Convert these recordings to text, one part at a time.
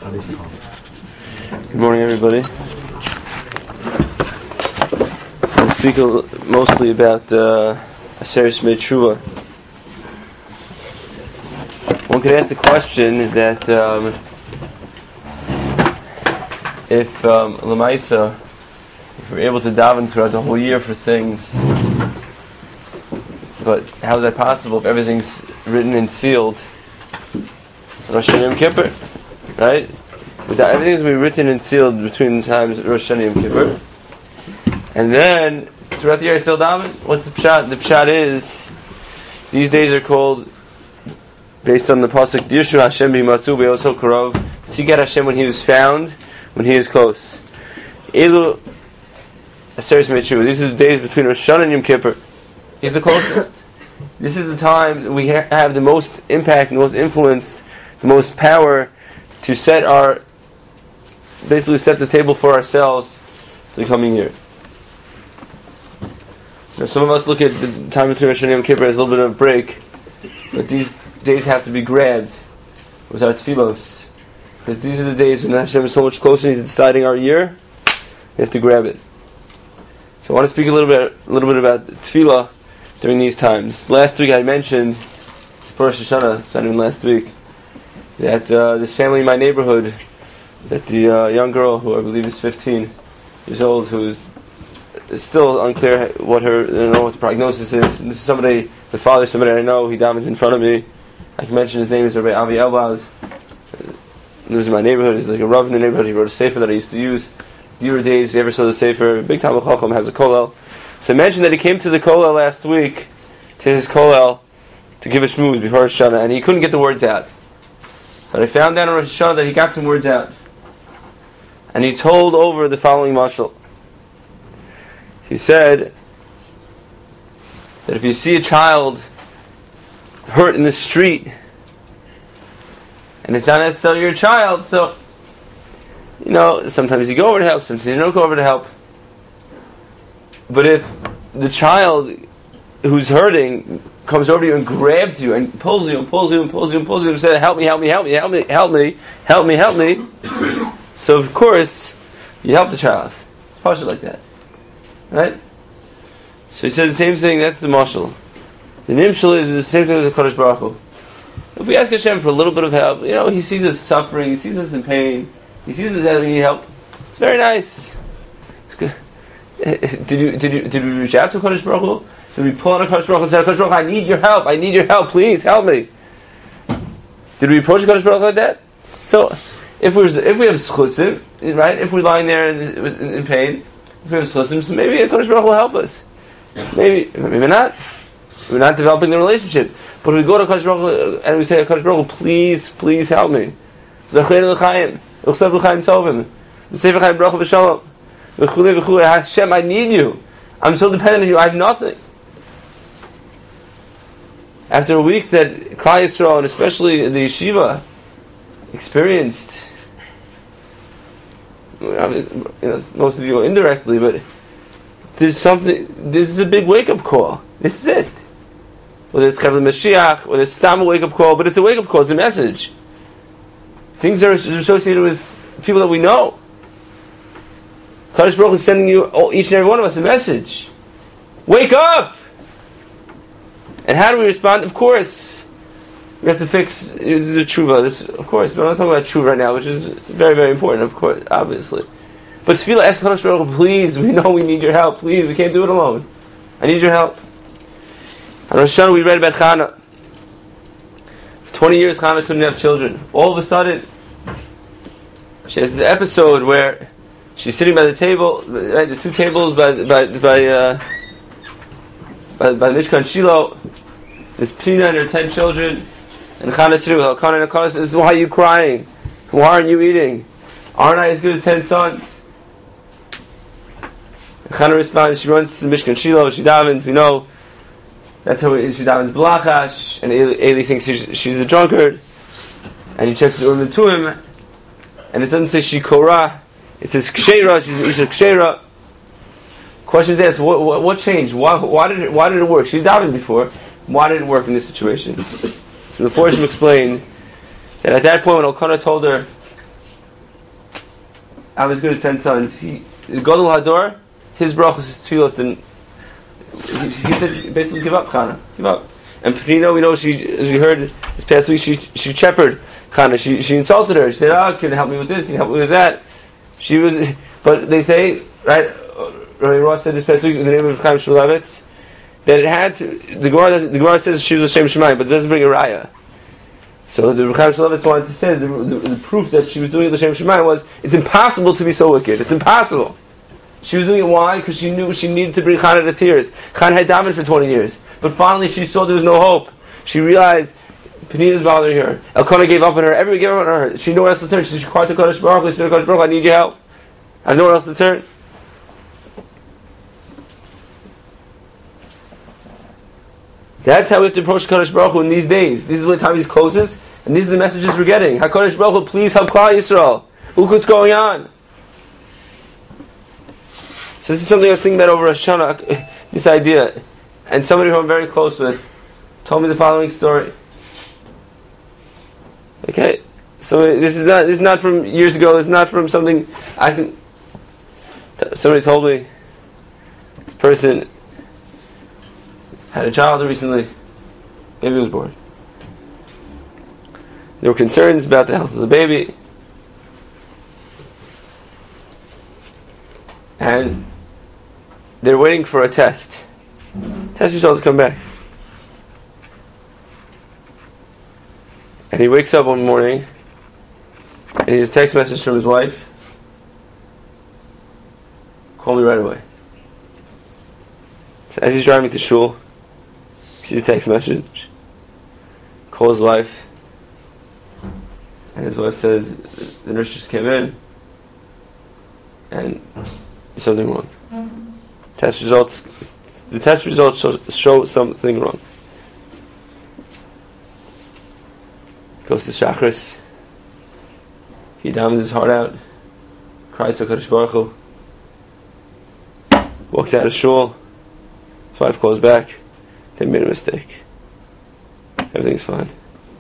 Good morning, everybody. We'll speak mostly about Aseret Shmei Tshuva. One could ask the question that if Lamaisa, if we're able to daven throughout the whole year for things, but how is that possible if everything's written and sealed? Rosh Hashanah Yom Kippur, right? Everything's going to be written and sealed between times Rosh Hashanah Yom Kippur. And then, throughout the year I still daven? What's the pshat? The pshat is, these days are called, based on the pasuk, Dirshu Hashem b'himatzu be'oso karov, seek out Hashem when He was found, when He is close. Elu Aseret Shmei Tshuva. These are the days between Rosh Hashanah and Yom Kippur. He's the closest. This is the time we have the most impact, the most influence, the most power to basically set the table for ourselves for the coming year. Now, some of us look at the time between Rosh Hashanah and Yom Kippur as a little bit of a break, but these days have to be grabbed with our tefillos, because these are the days when Hashem is so much closer and He's deciding our year. We have to grab it. So I want to speak a little bit about tefillah during these times. Last week I mentioned, for Rosh Hashanah, not even last week, that this family in my neighborhood, that the young girl, who I believe is 15 years old, who's still unclear what the prognosis is. And this is somebody, the father, somebody I know. He davens in front of me. I can mention his name is Rabbi Avi Elbaz. He lives in my neighborhood. He's like a rav in the neighborhood. He wrote a sefer that I used to use. Dear days, if you ever saw the sefer, big Talmud Chacham, has a kollel. So I mentioned that he came to the kollel last week, to his kollel, to give a shmooze before Rosh Hashanah, and he couldn't get the words out. But I found out on Rosh Hashanah that he got some words out. And he told over the following mashal. He said that if you see a child hurt in the street, and it's not necessarily your child, so, sometimes you go over to help, sometimes you don't go over to help. But if the child who's hurting comes over to you and grabs you and pulls you and pulls you and pulls you and pulls you and says, help me, help me, help me, help me, help me, help me, help me. So of course, you help the child. It's partial like that. Right? So he said the same thing, that's the mashal. The nimshal is the same thing as the Kodesh Baruch Hu. If we ask Hashem for a little bit of help, He sees us suffering, He sees us in pain, He sees us that we need help. It's very nice. It's good. Did we reach out to Kodesh Baruch Hu? Did we pull on a Kodesh Baruch Hu and say, Kodesh Baruch Hu, I need your help, please help me? Did we approach Kodesh Baruch Hu like that? So, if we have schusim, right? If we're lying there in pain, if we have schusim, so maybe Kodesh Baruch Hu will help us. Maybe not. We're not developing the relationship. But if we go to Kodesh Baruch Hu and we say, Kodesh Baruch Hu, please help me. Hashem, I need you. I'm so dependent on you. I have nothing. After a week that Klal Yisrael, and especially the yeshiva, experienced, most of you indirectly, but there's something. This is a big wake-up call. This is it. Whether it's Kavli Mashiach, whether it's Stam a wake-up call, but it's a wake-up call. It's a message. Things are associated with people that we know. Kadosh Baruch Hu is sending you, each and every one of us, a message. Wake up! And how do we respond? Of course, we have to fix the tshuva. Of course, but I'm not talking about tshuva right now, which is very, very important, of course, obviously. But tefillah, ask Kadosh Baruch Hu, please, we know we need your help, please, we can't do it alone. I need your help. On Rosh Hashanah, we read about Chana. For 20 years, Chana couldn't have children. All of a sudden, she has this episode where she's sitting by the table, right, the two tables by Mishkan Shiloh. There's Pnina and her 10 children, and Chana sitting with Elkanah, and Elkanah says, why are you crying? Why aren't you eating? Aren't I as good as 10 sons? And Chana responds, she runs to the Mishkan Shiloh, she davens, we know, that's how she davens Balachash, and Eli thinks she's a drunkard, and he checks the Urim to him, and it doesn't say Shikora, it says Ksheira, she's an Isha Ksheira. Questions asked, what changed? Why did it work? She davened before. Why did it work in this situation? So the Forshim explained that at that point when Elkanah told her I'm as good as 10 sons. He Gadol Hador, his brachos, his tefillos didn't. He said basically give up, Chana, give up. And Penina, we know as we heard this past week, she shepherded Chana. She insulted her. She said, can you help me with this? Can you help me with that? She was, but they say, right? Rabbi Ross said this past week in the name of Chaim Shmulevitz that it had to. The Gemara says she was a Shem Shemayim, but it doesn't bring a raya. So the Chaim Shmulevitz wanted to say the proof that she was doing it L'Shem Shemayim was it's impossible to be so wicked. It's impossible. She was doing it why? Because she knew she needed to bring Chana to tears. Chana had davened for 20 years, but finally she saw there was no hope. She realized Penina's bothering her. Elkanah gave up on her. Everybody gave up on her. She knew where else to turn. She cried to Kadosh Baruch Hu. She said, Kadosh Baruch Hu, I need your help. I have nowhere else to turn. That's how we have to approach Kadosh Baruch Hu in these days. This is what time he's closest, and these are the messages we're getting. HaKadosh Baruch Hu, please help Klal Yisrael. Look what's going on. So this is something I was thinking about over Hashanah, this idea. And somebody who I'm very close with told me the following story. Okay, so this is not from years ago. This is not from something I can. Somebody told me this person had a child recently. Baby was born. There were concerns about the health of the baby, and they're waiting for a test. Test results come back. And he wakes up one morning and he has a text message from his wife. Call me right away. So as he's driving to shul, he sees a text message. Calls his wife. And his wife says, the nurse just came in and there's something wrong. The test results show something wrong. Goes to Shachris. He davens his heart out. Cries to HaKadosh Baruch Hu. Walks out of shul. His wife calls back. They made a mistake. Everything's fine.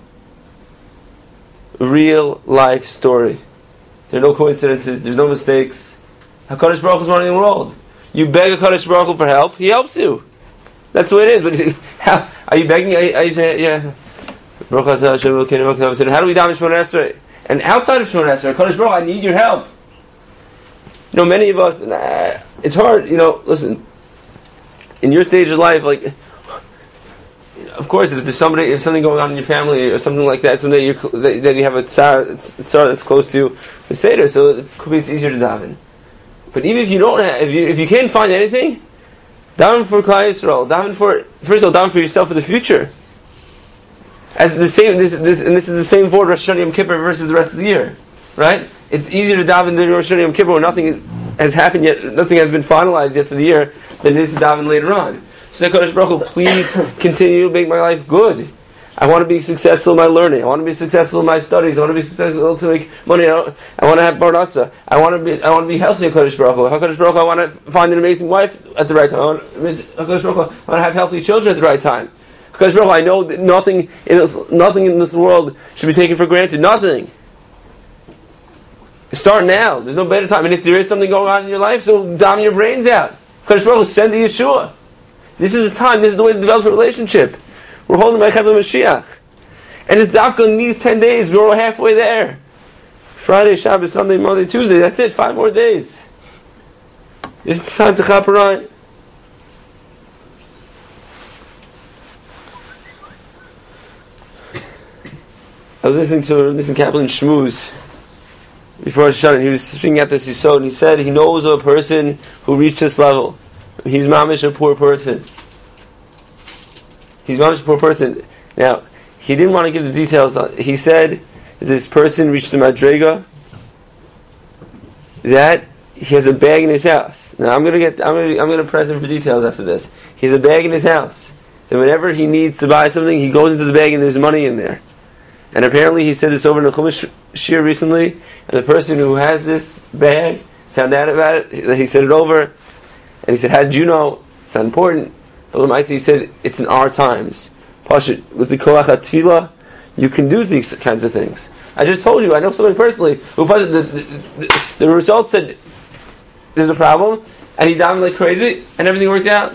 Real life story. There are no coincidences. There's no mistakes. HaKadosh Baruch Hu is running the world. You beg HaKadosh Baruch Hu for help, He helps you. That's the way it is. But are you begging? Are you saying, yeah. How do we daven Shemona Esrei? And outside of Shemona Esrei, HaKadosh Baruch Hu, I need your help. You know, many of us, it's hard. You know, listen. In your stage of life, like, of course, if there's something going on in your family or something like that, something that you have a tsar that's close to you, the seder, so it could be it's easier to daven. But even if you don't have, if you can't find anything, daven for Klal Yisrael. First of all, daven for yourself for the future. As the same, this is the same for Rosh Hashanah Yom Kippur versus the rest of the year, right? It's easier to daven during Rosh Hashanah Yom Kippur when nothing has happened yet, nothing has been finalized yet for the year, than it is to daven later on. So HaKadosh Baruch Hu, please continue to make my life good. I want to be successful in my learning. I want to be successful in my studies. I want to be successful to make money. I want to have parnassa. I want to be healthy. HaKadosh Baruch Hu. HaKadosh Baruch Hu, I want to find an amazing wife at the right time. HaKadosh Baruch Hu, I want to have healthy children at the right time. HaKadosh Baruch Hu, I know that nothing in this world should be taken for granted. Nothing. Start now. There's no better time. And if there is something going on in your life, so dam your brains out. HaKadosh Baruch Hu, send the Yeshua. This is the time. This is the way to develop a relationship. We're holding Meichav Mashiach. And it's dafka in these 10 days. We're all halfway there. Friday, Shabbos, Sunday, Monday, Tuesday. That's it. 5 more days. It's time to chaperayim. I was listening to Kaplan Shmooze before Rosh Hashanah, and he was speaking at this Yisod, and he said he knows of a person who reached this level. He's mamish a poor person. He's mamish a poor person. Now, he didn't want to give the details. He said that this person reached the madrega that he has a bag in his house. Now, I'm gonna press him for details after this. He has a bag in his house. And whenever he needs to buy something, he goes into the bag and there's money in there. And apparently he said this over in the Chumash Shir recently, and the person who has this bag found out about it. He said it over, and he said, "How did you know? It's not important." But he said, "It's in our times. With the Koach HaTfilah, you can do these kinds of things. I just told you, I know somebody personally who the result said there's a problem, and he davened like crazy, and everything worked out.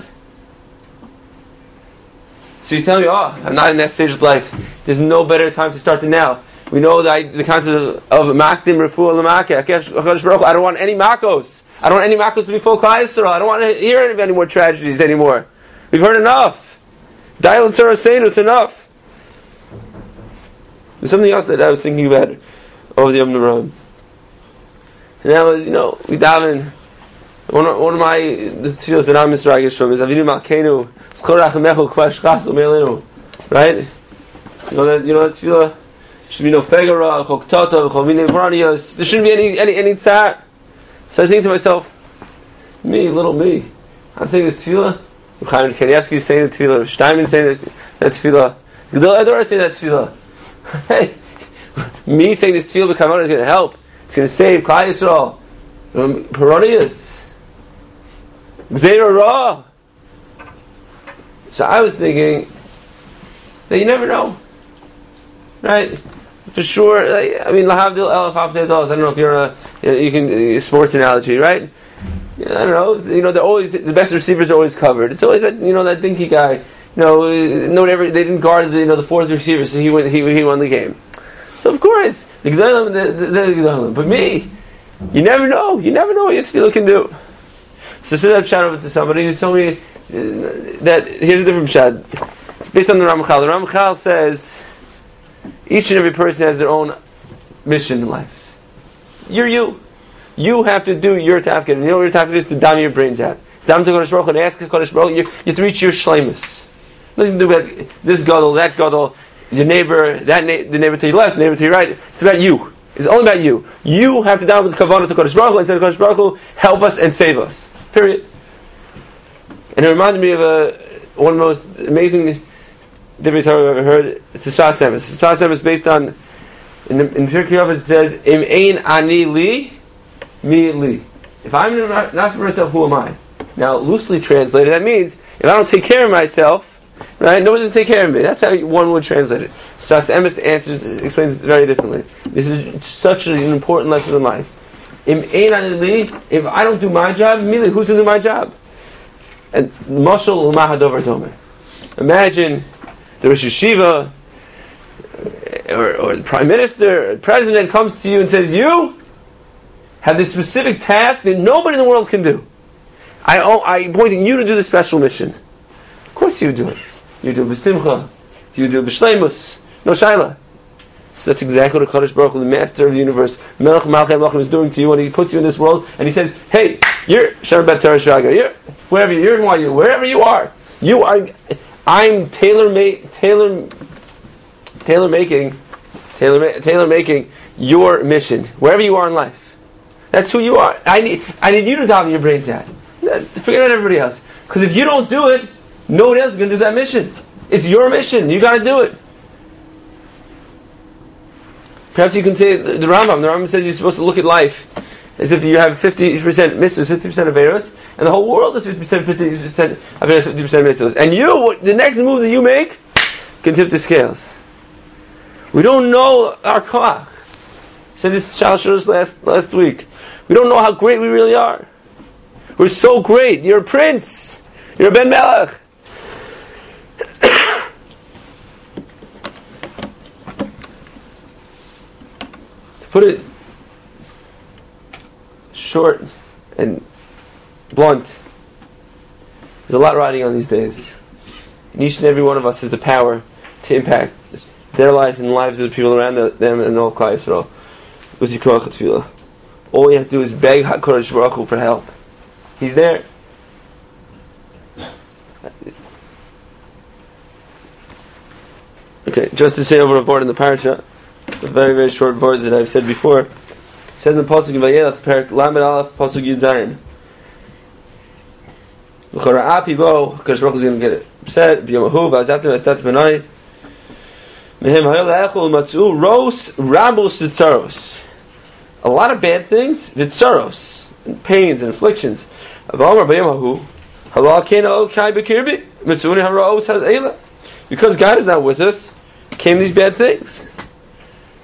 So he's telling me, I'm not in that stage of life. There's no better time to start than now. We know the concept of makdim refuah l'makeh. I don't want any makos. I don't want any makos to be full Klal Yisrael. I don't want to hear any more tragedies anymore. We've heard enough. Dial and Surah Seinu, it's enough. There's something else that I was thinking about over the Yom Noraim. And that was, we daven. One of my tefillos that I'm misragish from is Avinu Malkeinu Zchor Rachamechu Kvar Shchas U'Meilenu. Right? You know that tefillah? Should be no fegara, choktata, chovine branios. There shouldn't be any tzar. So I think to myself, little me, I'm saying this tefillah. Chaim Kanievsky is saying the tefillah. Steinman saying that tefillah. Gedol Ador is saying that tefillah. Hey, me saying this tefillah b'kavanah is going to help. It's going to save Klal Yisrael from Peronius. Gzeira Ra. So I was thinking that you never know, right? For sure. Lahavdil elef haftedos. I don't know if you can sports analogy, right? I don't know. They're always the best receivers are always covered. It's always that dinky guy. They didn't guard the fourth receiver, so he won the game. So of course the Gedolim, but me, you never know. You never know what your tefillah can do. So sit up, shout over to somebody who told me that here's a different shad. It's based on the Ramchal. The Ramchal says each and every person has their own mission in life. You're you. You have to do your tafkid. And you know what your tafkid is? To dam your brains out. Dam to Kodesh Baruch Hu and ask Kodesh Baruch Hu. You have to reach your shleimus. Nothing to do about this gadol, that gadol, your neighbor, the neighbor to your left, the neighbor to your right. It's about you. It's only about you. You have to dam with kavanah to Kodesh Baruch Hu and say to Kodesh Baruch Hu, help us and save us. Period. And it reminded me of one of the most amazing Divrei Torah I've ever heard. It's the Sfas Emes. The Sfas Emes is based on, in Pirkei Avot it says, Im ein ani li, mi li. If I'm not for myself, who am I? Now, loosely translated, that means, if I don't take care of myself, right, nobody's going to take care of me. That's how one would translate it. Sfas Emes explains it very differently. This is such an important lesson in life. Im ein ani li, if I don't do my job, mi li, who's going to do my job? And Mashal U'Mahadover Domer. Imagine the Rosh Yeshiva or the Prime Minister or the President comes to you and says, you have this specific task that nobody in the world can do. I'm appointing you to do the special mission. Of course you do it. You do it b'simcha. You do it b'shleimus. No shaila. So that's exactly what Kodesh Baruch Hu, the Master of the universe, Melech Malchei Malchim, is doing to you when He puts you in this world and He says, hey, you're Shem Bet Torah Shaga, you're wherever you are, I'm tailor making your mission wherever you are in life. That's who you are. I need you to daven your brains out. Forget about everybody else, because if you don't do it, nobody else is going to do that mission. It's your mission. You got to do it. Perhaps you can say the Rambam says you're supposed to look at life as if you have 50% mitzvahs, 50% averos, and the whole world is 50% averos, 50% mitzvahs. And the next move that you make can tip the scales. We don't know our koach. I said this to Shalosh last week. We don't know how great we really are. We're so great. You're a prince. You're a Ben Melech. Put it short and blunt. There's a lot riding on these days. And each and every one of us has the power to impact their life and the lives of the people around them and all Klal Yisrael with your koach tefillah. All you have to do is beg HaKadosh Baruch Hu for help. He's there. Okay, just to say over a board in the parasha, a very, very short word that I've said before. It says in the Pasuk of Vayelech, Perek Lamed Aleph, Pasuk Yud Zayin. L'chora api bo, HaKadosh Baruch Hu is going to get upset. B'yom ahu, v'azatem v'astat b'nai. Mehem hayol ha'echol matzu, ros rabos v'tzaros. A lot of bad things, v'tzaros, and pains and afflictions. Avamar b'yom ahu, halal kein o kai b'kirbi, mitzuni ha'ra'os ha'z'ela. Because God is not with us, came these bad things.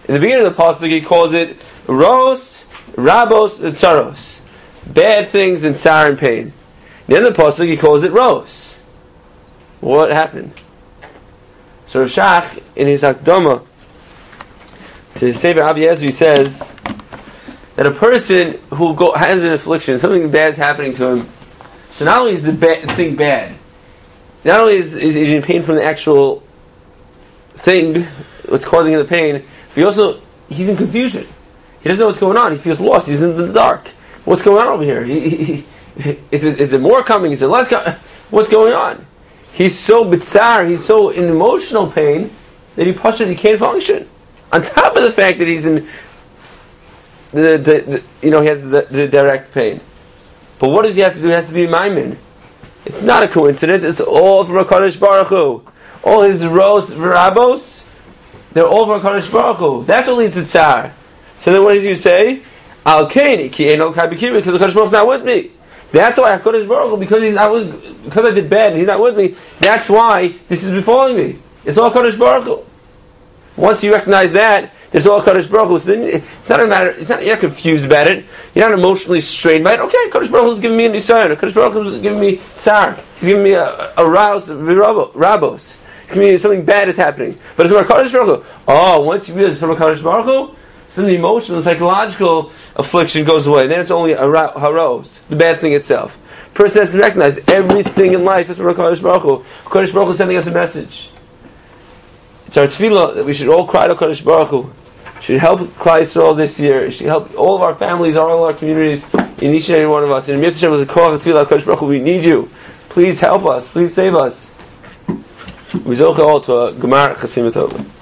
In the beginning of the pasuk, he calls it Ros, Rabos, and Tsaros. Bad things and tsar and pain. In the end of the pasuk, he calls it Ros. What happened? So Rav Shach, in his Akdama, to his Sefer Abi Ezri, says that a person who has an affliction, something bad happening to him, so not only is the thing bad, not only is he in pain from the actual thing, what's causing him the pain, but he's in confusion. He doesn't know what's going on. He feels lost. He's in the dark. What's going on over here? Is there more coming? Is there less coming? What's going on? He's so bitzar, he's so in emotional pain that he can't function. On top of the fact that he's in he has the direct pain. But what does he have to do? He has to be maimin. It's not a coincidence. It's all from HaKadosh Baruch Hu. All his ros v'rabos, they're all from HaKadosh Baruch Hu. That's what leads to tsar. So then what does he say? Al kaini ki eino kai b'kiri, because the HaKadosh Baruch Hu is not with me. That's why HaKadosh Baruch Hu, because I did bad and he's not with me, that's why this is befalling me. It's all HaKadosh Baruch Hu. Once you recognize that, there's all HaKadosh Baruch Hu. So then it's not a matter, you're not confused about it. You're not emotionally strained by it. Okay, HaKadosh Baruch Hu is giving me a nisayon. HaKadosh Baruch Hu is giving me tsar. He's giving me a rouse, rabos. He's giving me something bad is happening. But it's from HaKadosh Baruch Hu. Once you realize it's from HaKadosh Baruch Hu, so then the emotional, psychological affliction goes away. Then it's only a haros, the bad thing itself. Person has to recognize everything in life is from HaKadosh Baruch Hu. HaKadosh Baruch Hu is sending us a message. It's our tefillah that we should all cry to HaKadosh Baruch Hu. It should help Klal Yisrael this year. It should help all of our families, all of our communities, in each and every one of us. And in Mitzvah was a call of tefillah, HaKadosh Baruch Hu, we need you. Please help us. Please save us. We zoche all to a Gemar Chasim Tova.